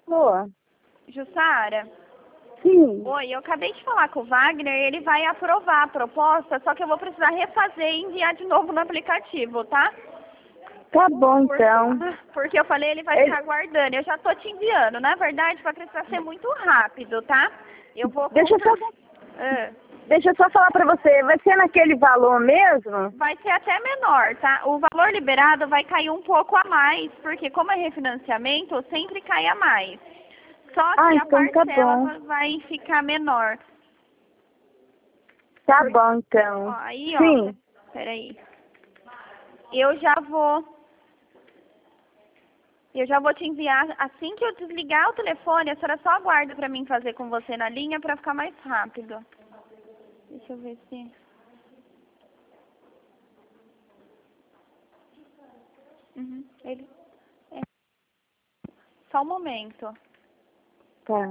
Boa. Jussara? Sim. Oi, eu acabei de falar com o Wagner, ele vai aprovar a proposta, só que eu vou precisar refazer e enviar de novo no aplicativo, tá? Tá bom, então. Porque eu falei, ele vai ficar aguardando. Eu já tô te enviando. Na verdade, vai precisar ser muito rápido, tá? Eu vou... Deixa eu só falar pra você, vai ser naquele valor mesmo? Vai ser até menor, tá? O valor liberado vai cair um pouco a mais, porque como é refinanciamento, sempre cai a mais. Só que a então tá parcela bom. vai ficar menor. Tá bom, então. Ó, aí, Sim. ó, peraí. Eu já vou te enviar, assim que eu desligar o telefone, a senhora só aguarda pra mim fazer com você na linha pra ficar mais rápido. Deixa eu ver se... ele... Só um momento. Tá.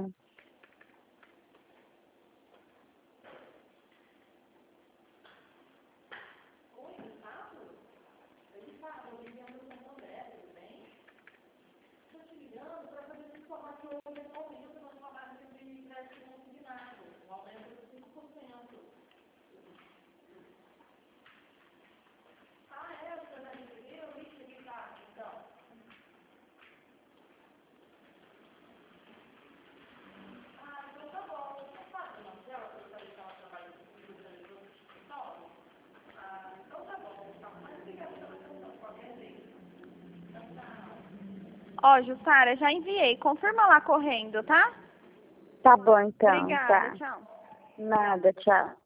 Ó, Jussara, já enviei. Confirma lá correndo, tá? Tá bom, então. Obrigada, Tá. tchau. Nada, tchau.